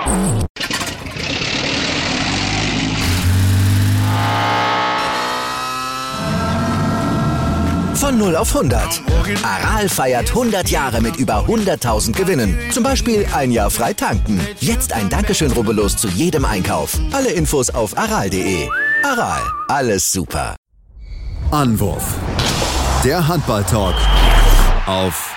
Von 0 auf 100. Aral feiert 100 Jahre mit über 100.000 Gewinnen. Zum Beispiel ein Jahr frei tanken. Jetzt ein Dankeschön, rubbellos zu jedem Einkauf. Alle Infos auf aral.de. Aral, alles super. Anwurf. Der Handball-Talk auf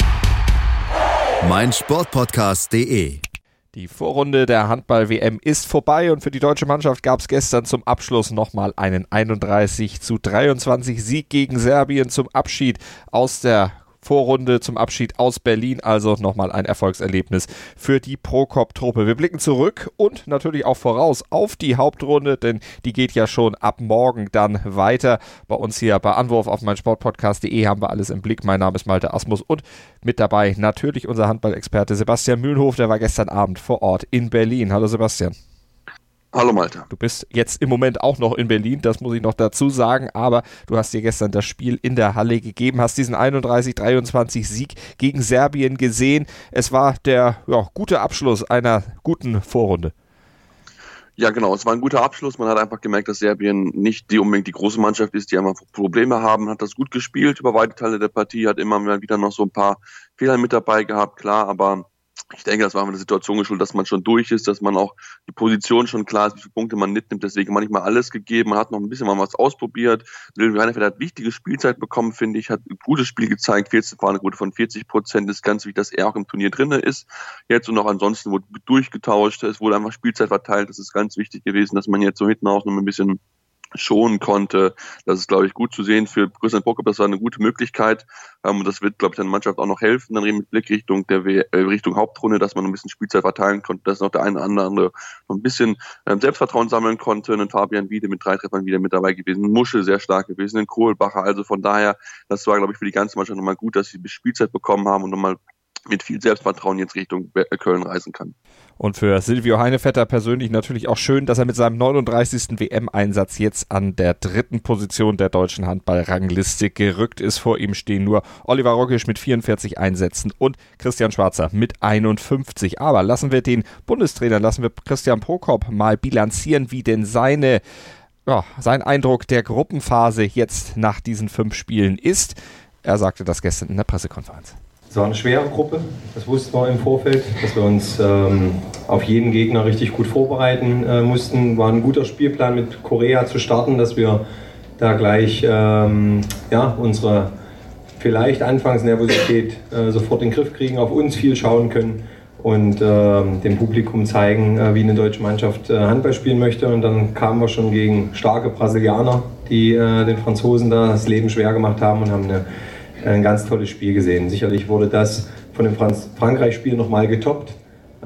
meinsportpodcast.de. Die Vorrunde der Handball-WM ist vorbei und für die deutsche Mannschaft gab es gestern zum Abschluss nochmal einen 31:23 Sieg gegen Serbien zum Abschied aus der Vorrunde, zum Abschied aus Berlin, also nochmal ein Erfolgserlebnis für die Prokop-Truppe. Wir blicken zurück und natürlich auch voraus auf die Hauptrunde, denn die geht ja schon ab morgen dann weiter. Bei uns hier bei Anwurf auf meinsportpodcast.de haben wir alles im Blick. Mein Name ist Malte Asmus und mit dabei natürlich unser Handballexperte Sebastian Mühlenhof, der war gestern Abend vor Ort in Berlin. Hallo Sebastian. Hallo Malte. Du bist jetzt im Moment auch noch in Berlin, das muss ich noch dazu sagen, aber du hast dir gestern das Spiel in der Halle gegeben, hast diesen 31:23 Sieg gegen Serbien gesehen. Es war der gute Abschluss einer guten Vorrunde. Ja genau, es war ein guter Abschluss. Man hat einfach gemerkt, dass Serbien nicht unbedingt die große Mannschaft ist, die einfach Probleme haben. Hat das gut gespielt über weite Teile der Partie, hat immer wieder noch so ein paar Fehler mit dabei gehabt, klar, aber ich denke, das war eine Situation geschuldet, dass man schon durch ist, dass man auch die Position schon klar ist, wie viele Punkte man mitnimmt. Deswegen manchmal alles gegeben. Man hat noch ein bisschen mal was ausprobiert. Silvio Heinefeld hat wichtige Spielzeit bekommen, finde ich. Hat ein gutes Spiel gezeigt. 14-Quote von 40%. Ist ganz wichtig, dass er auch im Turnier drin ist. Jetzt und auch ansonsten wurde durchgetauscht. Es wurde einfach Spielzeit verteilt. Das ist ganz wichtig gewesen, dass man jetzt so hinten auch noch ein bisschen schonen konnte. Das ist, glaube ich, gut zu sehen für Christian Prokop. Das war eine gute Möglichkeit. Und das wird, glaube ich, der Mannschaft auch noch helfen. Dann mit Blick Richtung Richtung Hauptrunde, dass man ein bisschen Spielzeit verteilen konnte, dass noch der eine oder andere noch ein bisschen Selbstvertrauen sammeln konnte. Und Fabian Wiede mit 3 Treffern wieder mit dabei gewesen. Muschel sehr stark gewesen. In Kohlbacher. Also von daher, das war, glaube ich, für die ganze Mannschaft nochmal gut, dass sie Spielzeit bekommen haben und nochmal mit viel Selbstvertrauen jetzt Richtung Köln reisen kann. Und für Silvio Heinevetter persönlich natürlich auch schön, dass er mit seinem 39. WM-Einsatz jetzt an der 3. Position der deutschen Handball-Rangliste gerückt ist. Vor ihm stehen nur Oliver Rogisch mit 44 Einsätzen und Christian Schwarzer mit 51. Aber lassen wir den Bundestrainer, lassen wir Christian Prokop mal bilanzieren, wie denn sein Eindruck der Gruppenphase jetzt nach diesen 5 Spielen ist. Er sagte das gestern in der Pressekonferenz. Es war eine schwere Gruppe, das wussten wir im Vorfeld, dass wir uns auf jeden Gegner richtig gut vorbereiten mussten. War ein guter Spielplan mit Korea zu starten, dass wir da gleich unsere vielleicht Anfangsnervosität sofort in den Griff kriegen, auf uns viel schauen können und dem Publikum zeigen, wie eine deutsche Mannschaft Handball spielen möchte. Und dann kamen wir schon gegen starke Brasilianer, die den Franzosen da das Leben schwer gemacht haben und haben ein ganz tolles Spiel gesehen. Sicherlich wurde das von dem Frankreich-Spiel nochmal getoppt.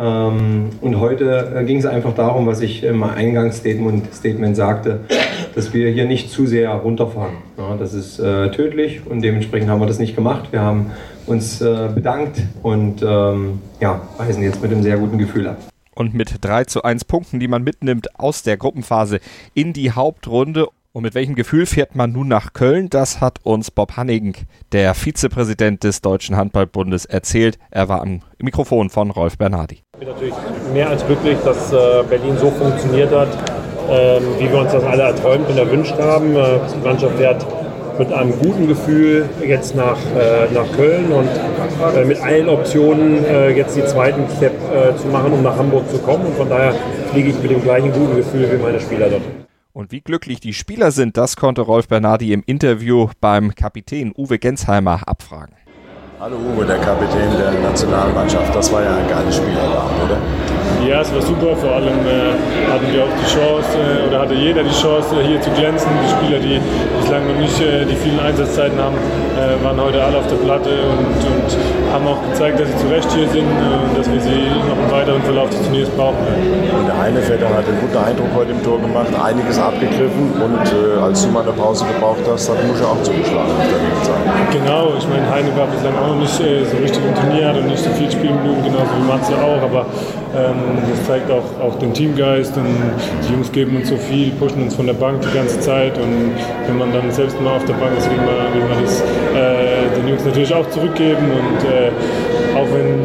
Und heute ging es einfach darum, was ich im Eingangsstatement sagte, dass wir hier nicht zu sehr runterfahren. Ja, das ist tödlich und dementsprechend haben wir das nicht gemacht. Wir haben uns bedankt und reisen jetzt mit einem sehr guten Gefühl ab. Und mit 3:1 Punkten, die man mitnimmt aus der Gruppenphase in die Hauptrunde. Und mit welchem Gefühl fährt man nun nach Köln? Das hat uns Bob Hanning, der Vizepräsident des Deutschen Handballbundes, erzählt. Er war am Mikrofon von Rolf Bernardi. Ich bin natürlich mehr als glücklich, dass Berlin so funktioniert hat, wie wir uns das alle erträumt und erwünscht haben. Die Mannschaft fährt mit einem guten Gefühl jetzt nach Köln und mit allen Optionen jetzt die zweiten Step zu machen, um nach Hamburg zu kommen. Und von daher fliege ich mit dem gleichen guten Gefühl wie meine Spieler dort. Und wie glücklich die Spieler sind, das konnte Rolf Bernardi im Interview beim Kapitän Uwe Gensheimer abfragen. Hallo Uwe, der Kapitän der Nationalmannschaft. Das war ja ein geiles Spiel heute Abend, oder? Ja, es war super. Vor allem hatten wir auch die Chance, oder hatte jeder die Chance, hier zu glänzen. Die Spieler, die bislang noch nicht die vielen Einsatzzeiten haben, waren heute alle auf der Platte und haben auch gezeigt, dass sie zu Recht hier sind und dass wir sie noch im weiteren Verlauf des Turniers brauchen. Und der Heinevetter hat einen guten Eindruck heute im Tor gemacht, einiges abgegriffen und als du mal eine Pause gebraucht hast, hat Muschel auch zugeschlagen auf der linken Seite. Genau, ich meine, Heine war bislang auch noch nicht so richtig im Turnier, hat und nicht so viel Spielminuten, genauso wie Matze auch, aber das zeigt auch den Teamgeist und die Jungs geben uns so viel, pushen uns von der Bank die ganze Zeit und wenn man dann selbst mal auf der Bank ist, will man das den Jungs natürlich auch zurückgeben und auch wenn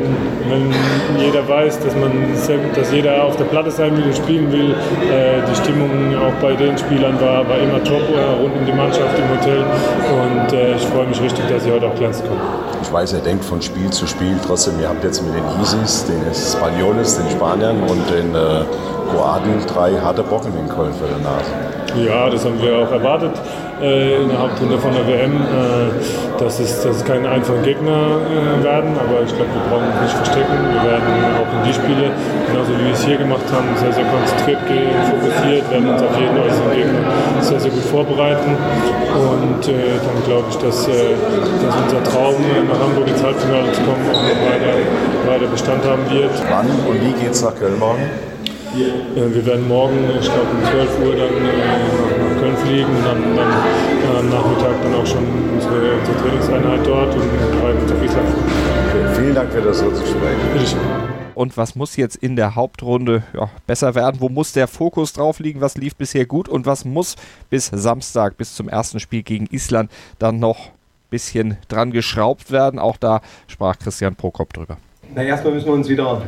wenn jeder weiß, dass jeder auf der Platte sein will und spielen will. Die Stimmung auch bei den Spielern war immer top rund um die Mannschaft im Hotel und ich freue mich richtig, dass sie heute auch glänzen können. Ich weiß, er denkt von Spiel zu Spiel. Trotzdem, ihr habt jetzt mit den Isis, den Spanioles, den Spaniern und den Kroaten 3 harte Brocken in Köln für die Nase. Ja, das haben wir auch erwartet in der Hauptrunde von der WM, dass es keine einfachen Gegner werden, aber ich glaube, wir brauchen uns nicht verstecken. Wir werden auch in die Spiele, genauso wie wir es hier gemacht haben, sehr, sehr konzentriert gehen, fokussiert, werden uns auf jeden äußeren Gegner sehr, sehr gut vorbereiten und dann glaube ich, dass unser Traum, nach Hamburg ins Halbfinale zu kommen, auch noch weiter Bestand haben wird. Wann und wie geht es nach Köln morgen? Wir werden morgen, ich glaube um 12 Uhr dann nach Köln fliegen und dann am Nachmittag dann auch schon unsere Trainingseinheit dort und bereiten uns auf Island. Okay, vielen Dank für das Gespräch. Und was muss jetzt in der Hauptrunde besser werden? Wo muss der Fokus drauf liegen? Was lief bisher gut? Und was muss bis Samstag, bis zum ersten Spiel gegen Island dann noch ein bisschen dran geschraubt werden? Auch da sprach Christian Prokop drüber. Na, erstmal müssen wir uns wieder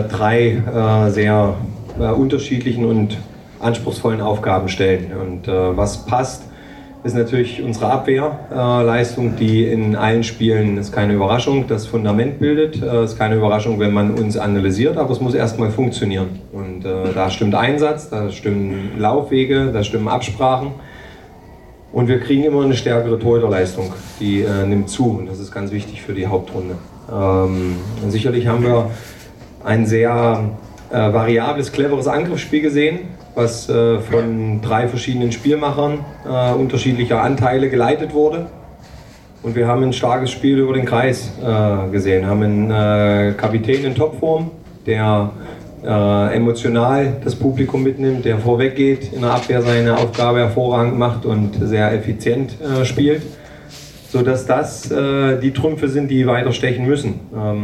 3 sehr unterschiedlichen und anspruchsvollen Aufgaben stellen. Und was passt, ist natürlich unsere Abwehrleistung, die in allen Spielen, ist keine Überraschung, das Fundament bildet. Ist keine Überraschung, wenn man uns analysiert, aber es muss erstmal funktionieren. Und da stimmt Einsatz, da stimmen Laufwege, da stimmen Absprachen. Und wir kriegen immer eine stärkere Torhüterleistung, die nimmt zu und das ist ganz wichtig für die Hauptrunde. Sicherlich haben wir ein sehr variables, cleveres Angriffsspiel gesehen, was von 3 verschiedenen Spielmachern unterschiedlicher Anteile geleitet wurde. Und wir haben ein starkes Spiel über den Kreis gesehen, haben einen Kapitän in Topform, der emotional das Publikum mitnimmt, der vorweggeht, in der Abwehr seine Aufgabe hervorragend macht und sehr effizient spielt, sodass das die Trümpfe sind, die weiter stechen müssen.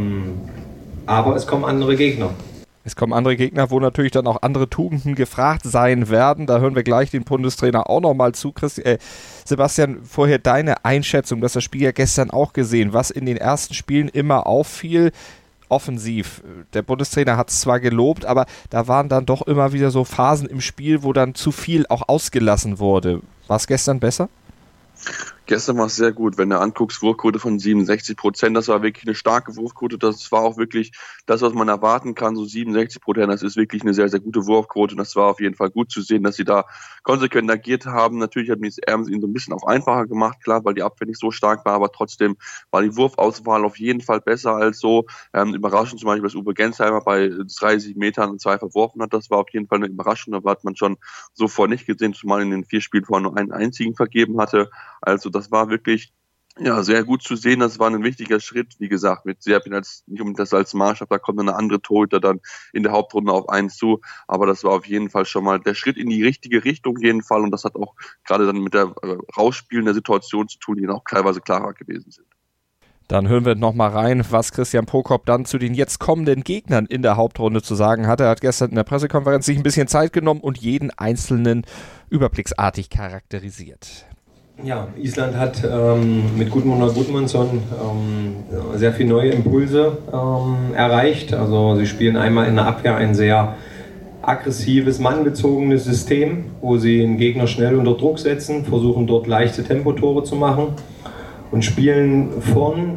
Aber es kommen andere Gegner. Es kommen andere Gegner, wo natürlich dann auch andere Tugenden gefragt sein werden. Da hören wir gleich den Bundestrainer auch nochmal zu. Sebastian, vorher deine Einschätzung, das Spiel ja gestern auch gesehen, was in den ersten Spielen immer auffiel, offensiv. Der Bundestrainer hat es zwar gelobt, aber da waren dann doch immer wieder so Phasen im Spiel, wo dann zu viel auch ausgelassen wurde. War es gestern besser? Gestern war es sehr gut, wenn du anguckst, Wurfquote von 67%, das war wirklich eine starke Wurfquote, das war auch wirklich das, was man erwarten kann, so 67%, das ist wirklich eine sehr, sehr gute Wurfquote und das war auf jeden Fall gut zu sehen, dass sie da konsequent agiert haben. Natürlich hat es ihnen so ein bisschen auch einfacher gemacht, klar, weil die Abwehr nicht so stark war, aber trotzdem war die Wurfauswahl auf jeden Fall besser als so. Überraschend zum Beispiel, dass Uwe Gensheimer bei 30 Metern 2 verworfen hat, das war auf jeden Fall eine Überraschung, da hat man schon so vorher nicht gesehen, zumal in den 4 Spielen vorher nur einen einzigen vergeben hatte, also das war wirklich sehr gut zu sehen. Das war ein wichtiger Schritt, wie gesagt, mit Serbien nicht unbedingt das als Maßstab. Da kommt eine andere Torhüter dann in der Hauptrunde auf einen zu. Aber das war auf jeden Fall schon mal der Schritt in die richtige Richtung, auf jeden Fall. Und das hat auch gerade dann mit der Rausspielen der Situation zu tun, die dann auch teilweise klarer gewesen sind. Dann hören wir nochmal rein, was Christian Prokop dann zu den jetzt kommenden Gegnern in der Hauptrunde zu sagen hatte. Er hat gestern in der Pressekonferenz sich ein bisschen Zeit genommen und jeden einzelnen überblicksartig charakterisiert. Ja, Island hat mit Gudmundur Gudmundsson sehr viele neue Impulse erreicht. Also sie spielen einmal in der Abwehr ein sehr aggressives, mannbezogenes System, wo sie den Gegner schnell unter Druck setzen, versuchen dort leichte Tempotore zu machen und spielen vorn,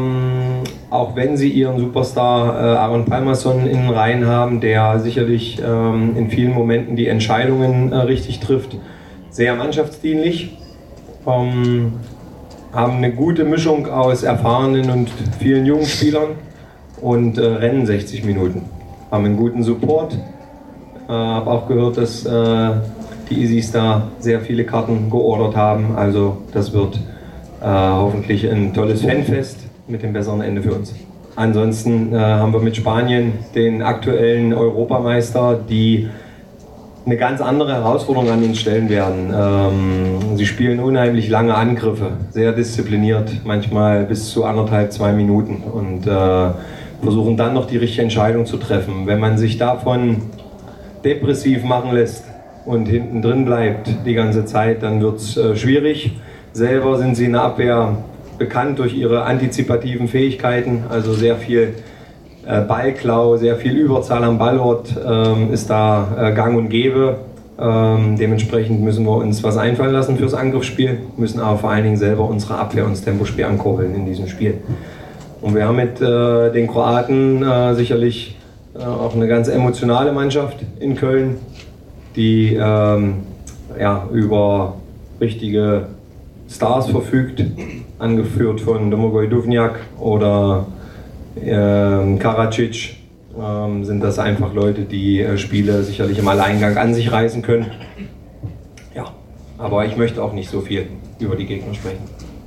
auch wenn sie ihren Superstar Aron Pálmarsson in den Reihen haben, der sicherlich in vielen Momenten die Entscheidungen richtig trifft, sehr mannschaftsdienlich. Haben eine gute Mischung aus erfahrenen und vielen jungen Spielern und rennen 60 Minuten. Haben einen guten Support. Habe auch gehört, dass die Isis da sehr viele Karten geordert haben. Also das wird hoffentlich ein tolles Fanfest mit dem besseren Ende für uns. Ansonsten haben wir mit Spanien den aktuellen Europameister, die eine ganz andere Herausforderung an uns stellen werden. Sie spielen unheimlich lange Angriffe, sehr diszipliniert, manchmal bis zu 1,5-2 Minuten und versuchen dann noch die richtige Entscheidung zu treffen. Wenn man sich davon depressiv machen lässt und hinten drin bleibt die ganze Zeit, dann wird es schwierig. Selber sind sie in der Abwehr bekannt durch ihre antizipativen Fähigkeiten, also sehr viel Ballklau, sehr viel Überzahl am Ballort ist da gang und gäbe. Dementsprechend müssen wir uns was einfallen lassen fürs Angriffsspiel, müssen aber vor allen Dingen selber unsere Abwehr und das Tempospiel ankurbeln in diesem Spiel. Und wir haben mit den Kroaten sicherlich auch eine ganz emotionale Mannschaft in Köln, die über richtige Stars verfügt, angeführt von Domagoj Duvnjak oder Karadzic. Sind das einfach Leute, die Spiele sicherlich im Alleingang an sich reißen können. Ja, aber ich möchte auch nicht so viel über die Gegner sprechen.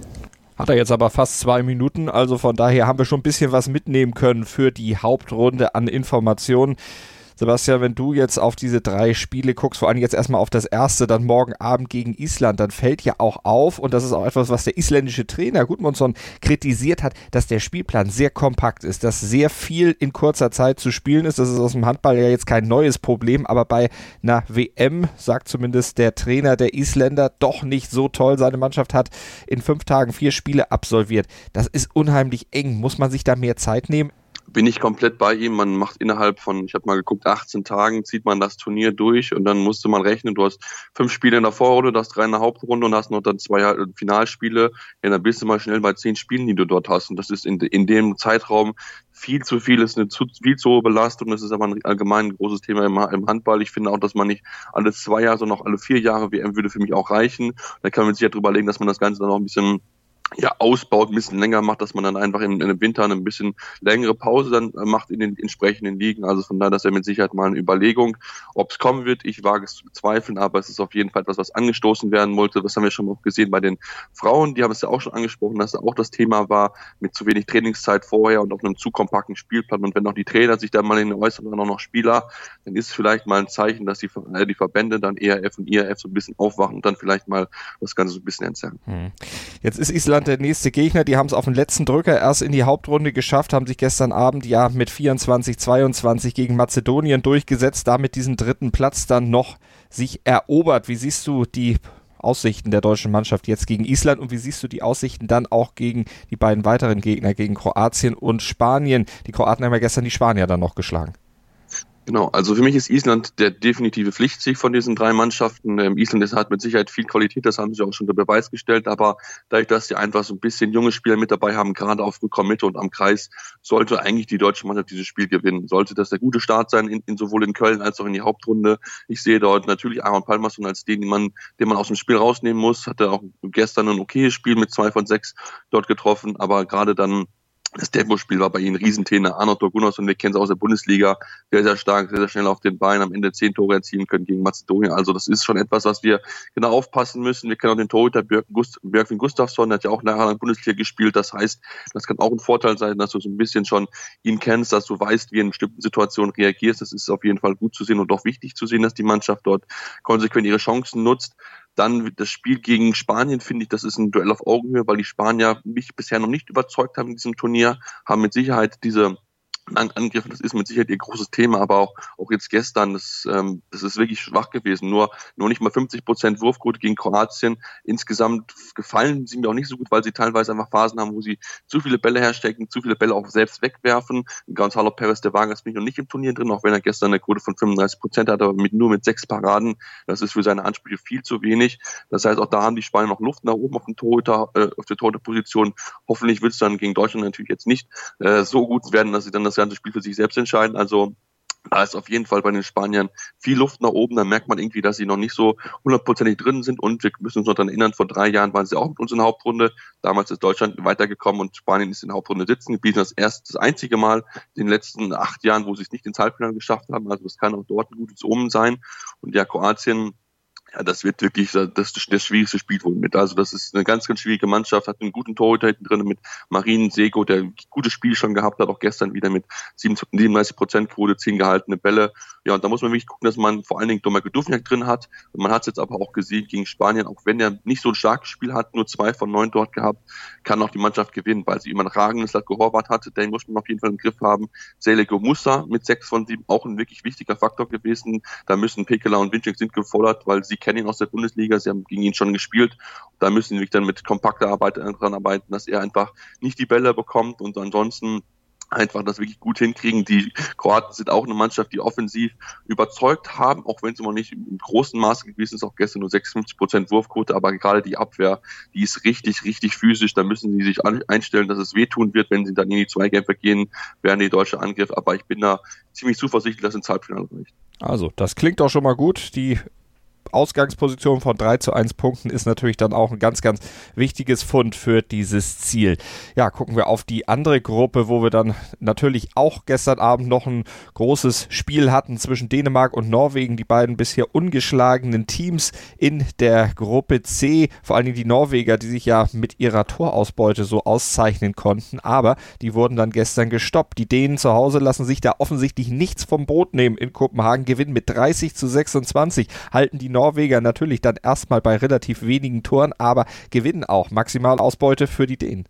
Hat er jetzt aber fast 2 Minuten, also von daher haben wir schon ein bisschen was mitnehmen können für die Hauptrunde an Informationen. Sebastian, wenn du jetzt auf diese 3 Spiele guckst, vor allem jetzt erstmal auf das erste, dann morgen Abend gegen Island, dann fällt ja auch auf, und das ist auch etwas, was der isländische Trainer Gudmundsson kritisiert hat, dass der Spielplan sehr kompakt ist, dass sehr viel in kurzer Zeit zu spielen ist. Das ist aus dem Handball ja jetzt kein neues Problem, aber bei einer WM, sagt zumindest der Trainer der Isländer, doch nicht so toll. Seine Mannschaft hat in 5 Tagen 4 Spiele absolviert. Das ist unheimlich eng. Muss man sich da mehr Zeit nehmen? Bin ich komplett bei ihm. Man macht innerhalb von, ich habe mal geguckt, 18 Tagen zieht man das Turnier durch, und dann musste man rechnen, du hast 5 Spiele in der Vorrunde, du hast 3 in der Hauptrunde und hast noch dann 2 Finalspiele. Ja, dann bist du mal schnell bei 10 Spielen, die du dort hast, und das ist in dem Zeitraum viel zu viel, ist eine viel zu hohe Belastung. Das ist aber allgemein ein großes Thema im Handball. Ich finde auch, dass man nicht alle 2 Jahre, sondern auch alle 4 Jahre WM würde für mich auch reichen. Da kann man sich ja drüber legen, dass man das Ganze dann auch ein bisschen ausbaut, ein bisschen länger macht, dass man dann einfach im Winter ein bisschen längere Pause dann macht in den entsprechenden Ligen. Also von daher, das wäre mit Sicherheit mal eine Überlegung. Ob es kommen wird, ich wage es zu bezweifeln, aber es ist auf jeden Fall etwas, was angestoßen werden wollte. Das haben wir schon auch gesehen bei den Frauen, die haben es ja auch schon angesprochen, dass da auch das Thema war, mit zu wenig Trainingszeit vorher und auf einem zu kompakten Spielplan. Und wenn auch die Trainer sich da mal in den äußern und auch noch Spieler, dann ist es vielleicht mal ein Zeichen, dass die Verbände dann ERF und IRF so ein bisschen aufwachen und dann vielleicht mal das Ganze so ein bisschen entzerren. Jetzt ist Island der nächste Gegner, die haben es auf den letzten Drücker erst in die Hauptrunde geschafft, haben sich gestern Abend ja mit 24-22 gegen Mazedonien durchgesetzt, damit diesen 3. Platz dann noch sich erobert. Wie siehst du die Aussichten der deutschen Mannschaft jetzt gegen Island, und wie siehst du die Aussichten dann auch gegen die beiden weiteren Gegner, gegen Kroatien und Spanien? Die Kroaten haben ja gestern die Spanier dann noch geschlagen. Genau, also für mich ist Island der definitive Pflichtsieg von diesen 3 Mannschaften. Island hat mit Sicherheit viel Qualität, das haben sie auch schon unter Beweis gestellt, aber dadurch, dass sie einfach so ein bisschen junge Spieler mit dabei haben, gerade auf Rückraummitte und am Kreis, sollte eigentlich die deutsche Mannschaft dieses Spiel gewinnen. Sollte das der gute Start sein, sowohl in Köln als auch in die Hauptrunde. Ich sehe dort natürlich Aaron Pálmarsson als den man aus dem Spiel rausnehmen muss. Hatte auch gestern ein okayes Spiel mit 2 von 6 dort getroffen, aber gerade dann das Tempospiel war bei ihnen ein Riesenthema. Arnold Gunnarsson, wir kennen es aus der Bundesliga, sehr, sehr stark, sehr, sehr schnell auf den Beinen, am Ende 10 Tore erzielen können gegen Mazedonien. Also das ist schon etwas, was wir genau aufpassen müssen. Wir kennen auch den Torhüter Björkvin Gustafsson, der hat ja auch nachher in der Bundesliga gespielt. Das heißt, das kann auch ein Vorteil sein, dass du so ein bisschen schon ihn kennst, dass du weißt, wie er in bestimmten Situationen reagierst. Das ist auf jeden Fall gut zu sehen und auch wichtig zu sehen, dass die Mannschaft dort konsequent ihre Chancen nutzt. Dann das Spiel gegen Spanien, finde ich, das ist ein Duell auf Augenhöhe, weil die Spanier mich bisher noch nicht überzeugt haben in diesem Turnier, haben mit Sicherheit diese Angriffe, das ist mit Sicherheit ihr großes Thema, aber auch jetzt gestern, das ist wirklich schwach gewesen. Nur nicht mal 50% Wurfquote gegen Kroatien. Insgesamt gefallen sie mir auch nicht so gut, weil sie teilweise einfach Phasen haben, wo sie zu viele Bälle herstecken, zu viele Bälle auch selbst wegwerfen. Gonzalo Pérez de Vargas bin ich noch nicht im Turnier drin, auch wenn er gestern eine Quote von 35% hat, aber nur mit 6 Paraden. Das ist für seine Ansprüche viel zu wenig. Das heißt, auch da haben die Spanier noch Luft nach oben auf der Torhüterposition. Hoffentlich wird es dann gegen Deutschland natürlich jetzt nicht so gut werden, dass sie dann das ganze Spiel für sich selbst entscheiden. Also da ist auf jeden Fall bei den Spaniern viel Luft nach oben. Da merkt man irgendwie, dass sie noch nicht so 100%ig drin sind. Und wir müssen uns noch daran erinnern, vor 3 Jahren waren sie auch mit uns in der Hauptrunde. Damals ist Deutschland weitergekommen und Spanien ist in der Hauptrunde sitzen geblieben. Das einzige Mal in den letzten 8 Jahren, wo sie es nicht ins Halbfinale geschafft haben. Also das kann auch dort ein gutes Omen sein. Und ja, Kroatien, ja, das wird wirklich das schwierigste Spiel wohl mit. Also das ist eine ganz, ganz schwierige Mannschaft, hat einen guten Torhüter hinten drin mit Marin Sego, der ein gutes Spiel schon gehabt hat, auch gestern wieder mit 37% Quote, 10 gehaltene Bälle. Ja, und da muss man wirklich gucken, dass man vor allen Dingen Domagoj Duvnjak drin hat. Und man hat es jetzt aber auch gesehen gegen Spanien, auch wenn er nicht so ein starkes Spiel hat, nur 2 von 9 dort gehabt, kann auch die Mannschaft gewinnen, weil sie immer ein ragendes Latko Horvat hatte, den muss man auf jeden Fall im Griff haben. Seleko Musa mit 6 von 7, auch ein wirklich wichtiger Faktor gewesen. Da müssen Pekela und Winček sind gefordert, weil sie kennen ihn aus der Bundesliga, sie haben gegen ihn schon gespielt. Da müssen wir dann mit kompakter Arbeit dran arbeiten, dass er einfach nicht die Bälle bekommt. Und ansonsten einfach das wirklich gut hinkriegen. Die Kroaten sind auch eine Mannschaft, die offensiv überzeugt haben, auch wenn es immer nicht im großen Maße gewesen ist, auch gestern nur 56% Wurfquote, aber gerade die Abwehr, die ist richtig, richtig physisch. Da müssen sie sich einstellen, dass es wehtun wird, wenn sie dann in die Zweikämpfe gehen, während die deutsche Angriff. Aber ich bin da ziemlich zuversichtlich, dass ins Halbfinale reicht. Also, das klingt doch schon mal gut. Die Ausgangsposition von 3:1 Punkten ist natürlich dann auch ein ganz, ganz wichtiges Fund für dieses Ziel. Ja, gucken wir auf die andere Gruppe, wo wir dann natürlich auch gestern Abend noch ein großes Spiel hatten zwischen Dänemark und Norwegen, die beiden bisher ungeschlagenen Teams in der Gruppe C. Vor allen Dingen die Norweger, die sich ja mit ihrer Torausbeute so auszeichnen konnten, aber die wurden dann gestern gestoppt. Die Dänen zu Hause lassen sich da offensichtlich nichts vom Brot nehmen in Kopenhagen, gewinnen mit 30:26, halten die Norweger natürlich dann erstmal bei relativ wenigen Toren, aber gewinnen auch. Maximalausbeute für die Dänen.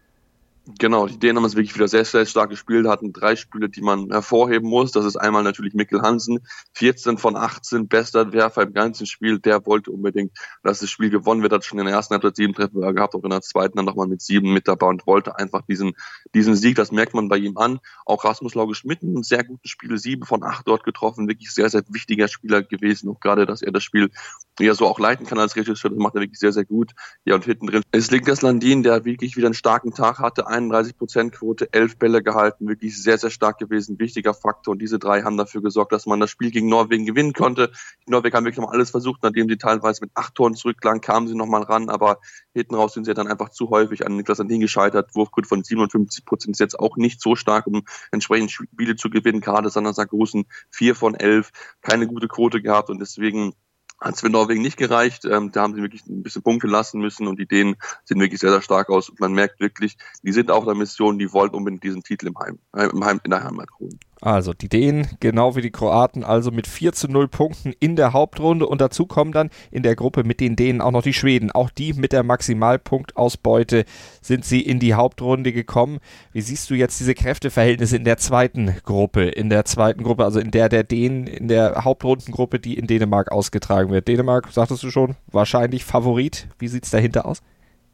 Genau, die Dänen haben es wirklich wieder sehr, sehr stark gespielt, hatten 3 Spiele, die man hervorheben muss. Das ist einmal natürlich Mikkel Hansen, 14 von 18, bester Werfer im ganzen Spiel. Der wollte unbedingt, dass das Spiel gewonnen wird, hat schon in der ersten Halbzeit 7 Treffer gehabt, auch in der zweiten dann nochmal mit 7 mit dabei und wollte einfach diesen Sieg, das merkt man bei ihm an. Auch Rasmus Lauge Schmidt in einem sehr guten Spiel, 7 von 8 dort getroffen, wirklich sehr, sehr wichtiger Spieler gewesen. Auch gerade, dass er das Spiel ja so auch leiten kann als Regisseur, das macht er wirklich sehr, sehr gut. Ja, und hinten drin ist Niklas Landin, der wirklich wieder einen starken Tag hatte, 31% Quote, 11 Bälle gehalten, wirklich sehr, sehr stark gewesen, wichtiger Faktor. Und diese 3 haben dafür gesorgt, dass man das Spiel gegen Norwegen gewinnen konnte. Die Norweger haben wirklich noch alles versucht, nachdem sie teilweise mit 8 Toren zurücklagen, kamen sie nochmal ran, aber hinten raus sind sie dann einfach zu häufig an Niklas Landin gescheitert. Wurfquote von 57% ist jetzt auch nicht so stark, um entsprechend Spiele zu gewinnen. Gerade Sander Sargosen 4 von 11, keine gute Quote gehabt und deswegen hat es für Norwegen nicht gereicht. Da haben sie wirklich ein bisschen Punkte lassen müssen und die Dänen sehen wirklich sehr, sehr stark aus. Und man merkt wirklich, die sind auf der Mission, die wollen unbedingt diesen Titel in der Heimat holen. Also die Dänen, genau wie die Kroaten, also mit 4:0 Punkten in der Hauptrunde und dazu kommen dann in der Gruppe mit den Dänen auch noch die Schweden. Auch die mit der Maximalpunktausbeute sind sie in die Hauptrunde gekommen. Wie siehst du jetzt diese Kräfteverhältnisse in der zweiten Gruppe? Also in der Dänen, in der Hauptrundengruppe, die in Dänemark ausgetragen wird. Dänemark, sagtest du schon, wahrscheinlich Favorit. Wie sieht es dahinter aus?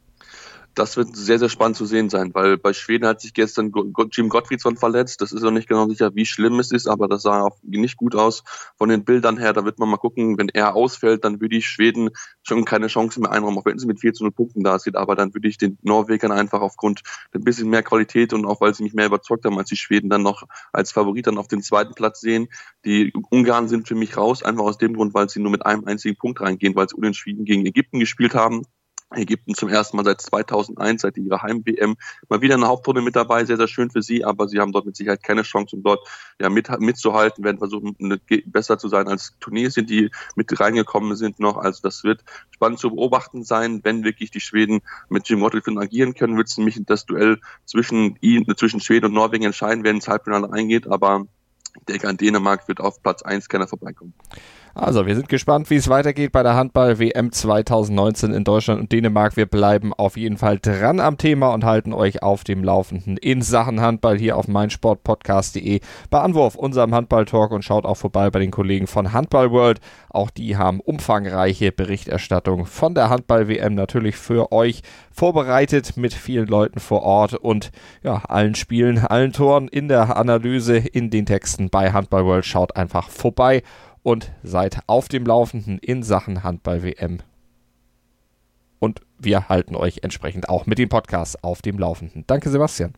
Das wird sehr, sehr spannend zu sehen sein, weil bei Schweden hat sich gestern Jim Gottfriedson verletzt. Das ist noch nicht genau sicher, wie schlimm es ist, aber das sah auch nicht gut aus von den Bildern her. Da wird man mal gucken, wenn er ausfällt, dann würde ich Schweden schon keine Chance mehr einräumen, auch wenn sie mit 4:0 Punkten da sind. Aber dann würde ich den Norwegern einfach aufgrund ein bisschen mehr Qualität und auch weil sie mich mehr überzeugt haben, als die Schweden dann noch als Favorit dann auf den zweiten Platz sehen. Die Ungarn sind für mich raus, einfach aus dem Grund, weil sie nur mit einem einzigen Punkt reingehen, weil sie unentschieden gegen Ägypten gespielt haben. Ägypten zum ersten Mal seit 2001, seit ihrer Heim-WM, mal wieder eine Hauptrunde mit dabei, sehr, sehr schön für sie, aber sie haben dort mit Sicherheit keine Chance, um dort ja mitzuhalten, werden versuchen, besser zu sein als Tunesien, die mit reingekommen sind noch. Also das wird spannend zu beobachten sein, wenn wirklich die Schweden mit Jim Gottfriedson agieren können, wird es nämlich das Duell zwischen Schweden und Norwegen entscheiden, wer ins Halbfinale eingeht, aber ich denke, an Dänemark wird auf Platz 1 keiner vorbeikommen. Also, wir sind gespannt, wie es weitergeht bei der Handball-WM 2019 in Deutschland und Dänemark. Wir bleiben auf jeden Fall dran am Thema und halten euch auf dem Laufenden in Sachen Handball hier auf meinsportpodcast.de bei Anwurf, unserem Handball-Talk, und schaut auch vorbei bei den Kollegen von Handball World. Auch die haben umfangreiche Berichterstattung von der Handball-WM natürlich für euch vorbereitet mit vielen Leuten vor Ort und ja, allen Spielen, allen Toren in der Analyse, in den Texten bei Handball World. Schaut einfach vorbei und seid auf dem Laufenden in Sachen Handball-WM. Und wir halten euch entsprechend auch mit dem Podcast auf dem Laufenden. Danke, Sebastian.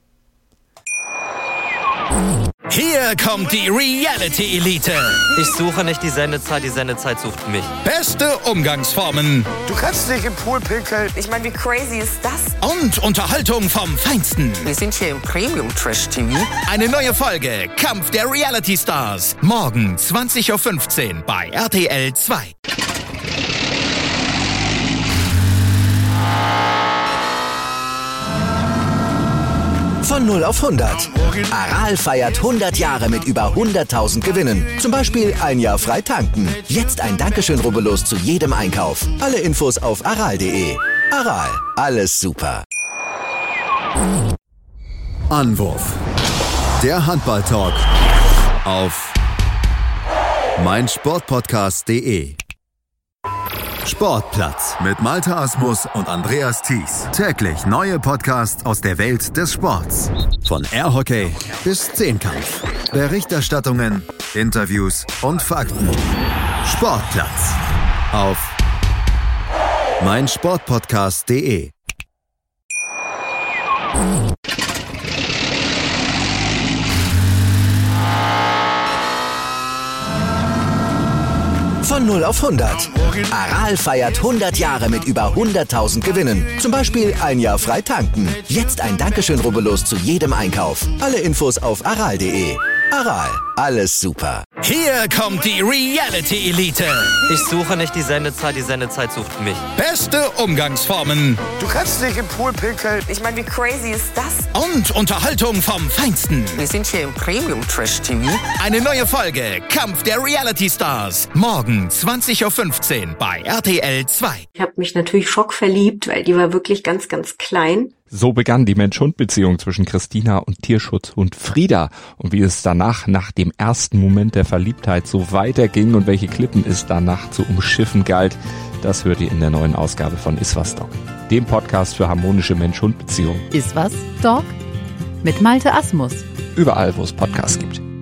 Hier kommt die Reality-Elite. Ich suche nicht die Sendezeit sucht mich. Beste Umgangsformen. Du kannst nicht im Pool pinkeln. Ich meine, wie crazy ist das? Und Unterhaltung vom Feinsten. Wir sind hier im Premium-Trash-TV. Eine neue Folge Kampf der Reality-Stars. Morgen 20:15 Uhr bei RTL 2. Von 0 auf 100. Aral feiert 100 Jahre mit über 100.000 Gewinnen. Zum Beispiel ein Jahr frei tanken. Jetzt ein Dankeschön, rubbellos zu jedem Einkauf. Alle Infos auf aral.de. Aral, alles super. Anwurf. Der Handball-Talk auf meinsportpodcast.de. Sportplatz mit Malte Asmus und Andreas Thies. Täglich neue Podcasts aus der Welt des Sports. Von Airhockey bis Zehnkampf. Berichterstattungen, Interviews und Fakten. Sportplatz auf meinsportpodcast.de. Von 0 auf 100. Aral feiert 100 Jahre mit über 100.000 Gewinnen. Zum Beispiel ein Jahr frei tanken. Jetzt ein Dankeschön, rubbellos zu jedem Einkauf. Alle Infos auf aral.de. Aral, alles super. Hier kommt die Reality Elite. Ich suche nicht die Sendezeit sucht mich. Beste Umgangsformen. Du kannst dich im Pool pinkeln. Ich meine, wie crazy ist das? Und Unterhaltung vom Feinsten. Wir sind hier im Premium Trash TV. Eine neue Folge Kampf der Reality Stars. Morgen 20.15 Uhr bei RTL 2. Ich habe mich natürlich schockverliebt, weil die war wirklich ganz, ganz klein. So begann die Mensch-Hund-Beziehung zwischen Christina und Tierschutzhund Frieda. Und wie es danach, nach dem ersten Moment der Verliebtheit, so weiterging und welche Klippen es danach zu umschiffen galt, das hört ihr in der neuen Ausgabe von Iswas Dog, dem Podcast für harmonische Mensch-Hund-Beziehungen. Iswas Dog mit Malte Asmus. Überall, wo es Podcasts gibt.